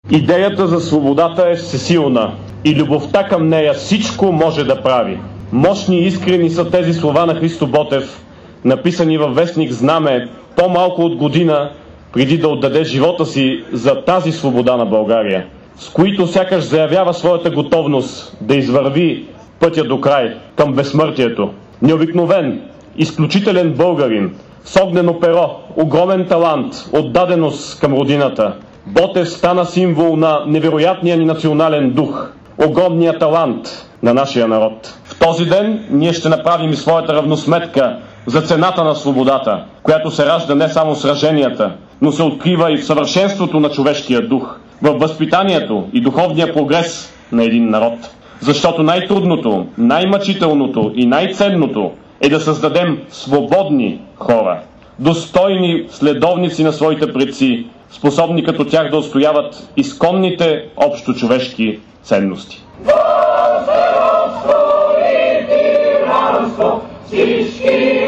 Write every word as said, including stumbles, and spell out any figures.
Идеята за свободата е всесилна и любовта към нея всичко може да прави. Мощни и искрени са тези слова на Христо Ботев, написани във вестник Знаме по-малко от година преди да отдаде живота си за тази свобода на България, с които сякаш заявява своята готовност да извърви пътя до край към безсмъртието. Необикновен, изключителен българин, с огнено перо, огромен талант, отдаденост към родината. Ботев стана символ на невероятния ни национален дух, огромния талант на нашия народ. В този ден ние ще направим и своята равносметка за цената на свободата, която се ражда не само в сраженията, но се открива и в съвършенството на човешкия дух, в възпитанието и духовния прогрес на един народ. Защото най-трудното, най-мъчителното и най-ценното е да създадем свободни хора, достойни следовници на своите предци, способни като тях да отстояват изконните общочовешки ценности. Всички